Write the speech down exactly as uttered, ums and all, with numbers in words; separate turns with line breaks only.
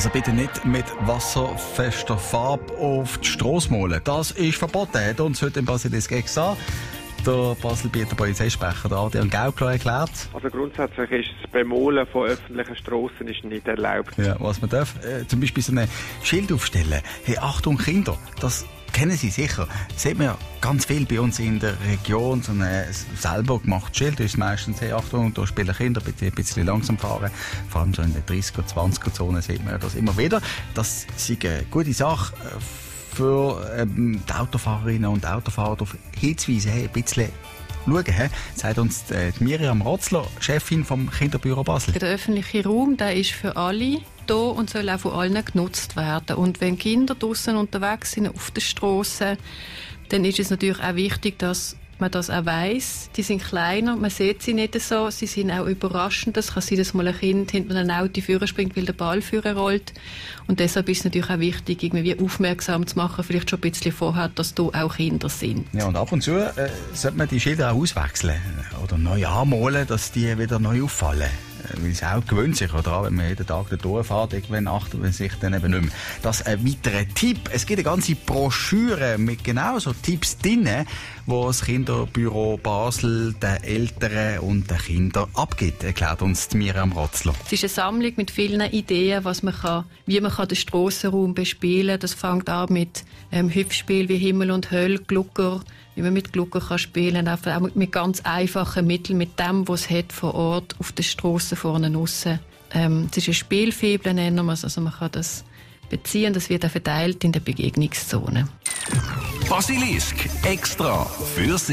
Also bitte nicht mit wasserfester Farbe auf die Strasse malen. Das ist verboten, hat uns heute im Basilisk gesagt. Der Baselbieter Polizeisprecher Adrian Gaukler erklärt.
Also grundsätzlich ist das Bemalen von öffentlichen Strassen ist nicht erlaubt.
Ja, was man darf, äh, zum Beispiel so ein Schild aufstellen. Hey, Achtung Kinder, das kennen Sie sicher. Das sieht man ja ganz viel bei uns in der Region. So ein selber gemachtes Schild ist meistens, hey, Achtung, da spielen Kinder, bitte ein bisschen langsam fahren. Vor allem so in der dreißiger, zwanziger Zone sieht man das immer wieder. Das ist eine gute Sache für ähm, die Autofahrerinnen und Autofahrer darauf hinzuweisen, hey, ein bisschen schauen, he? sagt uns die Miriam Rotzler, Chefin vom Kinderbüro Basel.
Der öffentliche Raum, der ist für alle da und soll auch von allen genutzt werden. Und wenn Kinder draussen unterwegs sind auf der Strasse, dann ist es natürlich auch wichtig, dass man das auch weiss. Die sind kleiner, man sieht sie nicht so, sie sind auch überraschend. Es kann sein, dass mal ein Kind hinter einem Auto vorne springt, weil der Ball vorne rollt. Und deshalb ist es natürlich auch wichtig, irgendwie aufmerksam zu machen, vielleicht schon ein bisschen vorher, dass da auch Kinder sind.
Ja, und ab und zu äh, sollte man die Schilder auch auswechseln oder neu anmalen, dass die wieder neu auffallen. Weil es auch gewöhnt sich daran, wenn man jeden Tag da durchfährt, irgendwann achtet man sich dann eben nicht mehr. Das ist ein weiterer Tipp. Es gibt eine ganze Broschüre mit genau so Tipps drin, wo das Kinderbüro Basel den Eltern und den Kindern abgibt, erklärt uns die Miriam Rotzler.
Es ist eine Sammlung mit vielen Ideen, was man kann, wie man kann den Strassenraum bespielen kann. Das fängt an mit ähm, Hüpfspielen wie Himmel und Hölle, Glucker, wie man mit Glucker kann spielen kann, auch mit ganz einfachen Mitteln, mit dem, was es hat vor Ort auf der Strasse vorne aussen. Ähm, es ist eine Spielfibel, nennen wir es, also man kann das beziehen, das wird auch verteilt in der Begegnungszone.
Basilisk extra für Sie.